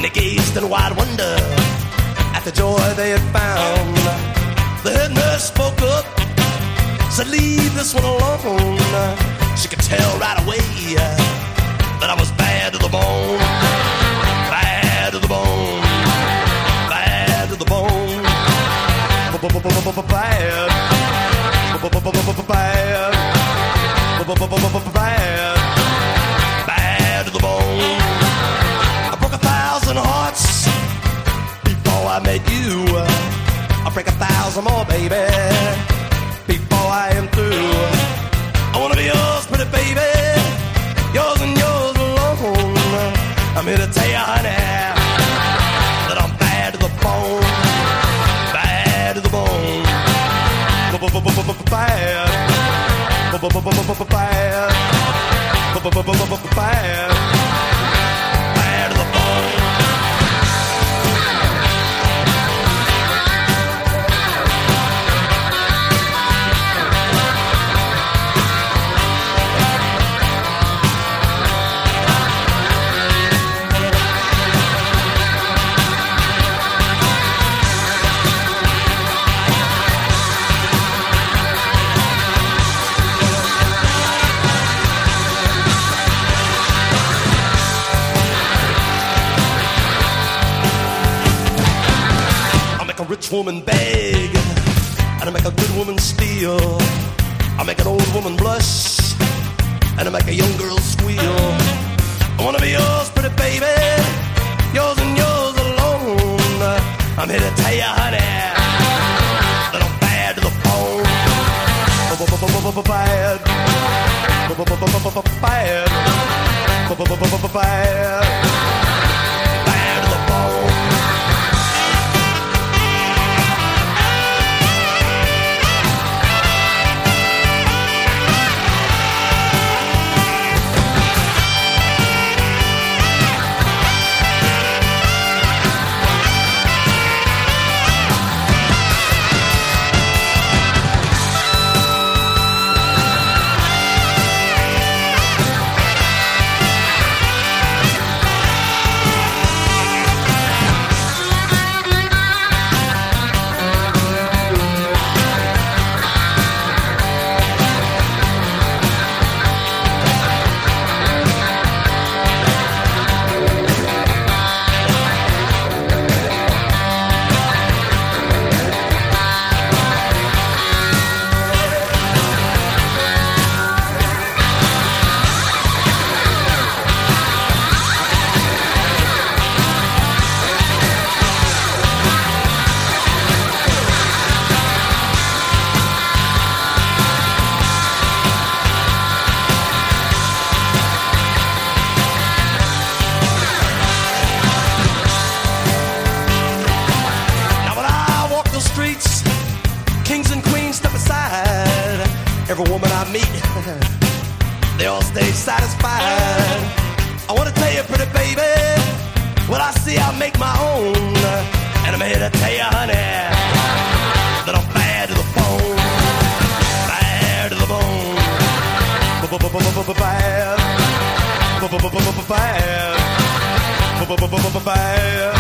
they gazed in wide wonder at the joy they had found. The head nurse spoke up, said, leave this one alone. She could tell right away that I was bad to the bone. Bad to the bone. Bad to the bone. Bad. Bad. Bad. Bad to the bone. I broke 1,000 hearts before I met you. I'll break 1,000 more, baby, before I am through. I wanna be yours, pretty baby, yours and yours alone. I'm here to tell you, honey, that I'm bad to the bone. Bad to the bone. Bad. Bad. Bad. Bad to the bone. A rich woman beg, and I make a good woman steal. I make an old woman blush, and I make a young girl squeal. I wanna be yours, pretty baby, yours and yours alone. I'm here to tell you, honey, that I'm bad to the bone. Bad. Bad. Bad to the bone. Every woman I meet, they all stay satisfied. I want to tell you, pretty baby, what I see I make my own. And I'm here to tell you, honey, that I'm bad to the bone. Bad to the bone. Bad. Bad. Bad.